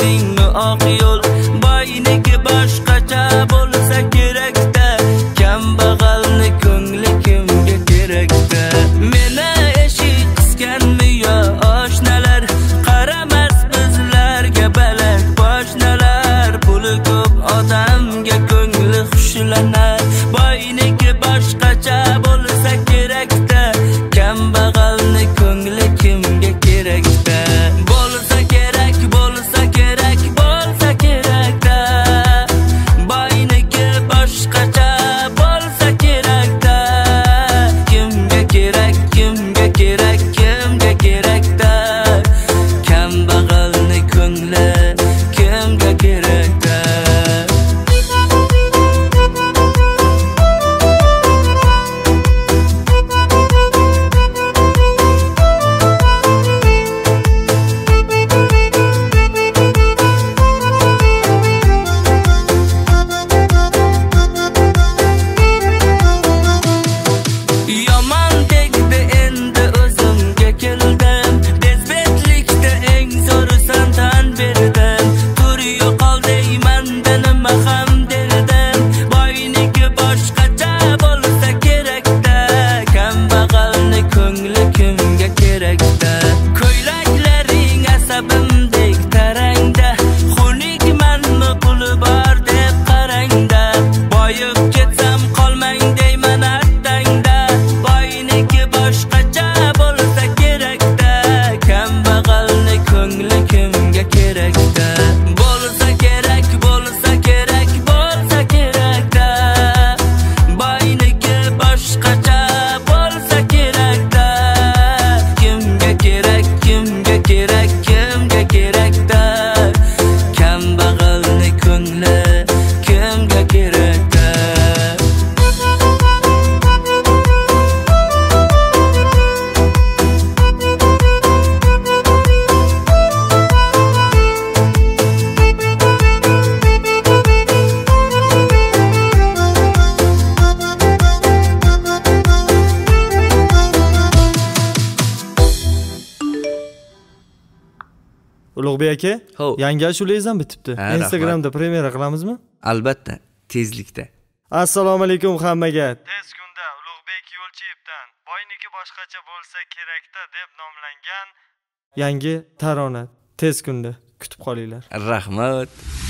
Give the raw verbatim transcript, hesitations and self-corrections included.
bildingmi oq yo'l? Boyniki boshqacha bo'lsa kerakda, kambag'alni ko'ngli kimga kerakda? Meni eshik qisganmi yo oshnalar? Qaramas bizlarga balak boshnalar. Puli ko'p odamga ko'ngli xushlanar. Boyniki boshqacha bo'lsa kerakda, kambag'alni ko'ngli kimga kerakda? Bo'lsa kerak, bo'lsa kerak, bo'lsa kerakda. Boyniki boshqacha bo'lsa kerakda. Kimga kerak, kimga kerak, kimga kerakda? Kambag'alni ko'ngli kimga kerakda? Yomon tegdi endi o'zimga keldim. Bezbetlikda eng zo'risan tan berdim. Tur yo'qol deymanda nima ham derdim. Boyniki boshqacha bo'lsa kerakda, kambag'alni ko'ngli kimga kerakda? Ko'ylaklaring asabimdek tarangda, xunukmanmi puli bor deb qarangda. Boyib ketsam qolmang deyman attangda. Boyniki boshqacha bo'lsa kerakda, kambag'alni ko'ngli kimga kerakda? Bo'lsa kerak, bo'lsa kerak, bo'lsa kerakda. Boyniki boshqacha bo'lsa kerakda. Kimga kerak, kimga kerak, kimga kerakda? Kambag'alni ko'ngli kimga kerakda? Ulug'bek aka, Hov. yangi ashulangiz ham bitibdi. Ha, Instagramda premyera qilamizmi? Albatta, tezlikda. Assalomu alaykum hammaga. Tez kunda Ulug'bek Yo'lchiyevdan boyniki boshqacha bo'lsa kerakda deb nomlangan Yangi tarona tez kunda kutib qolinglar. Rahmat.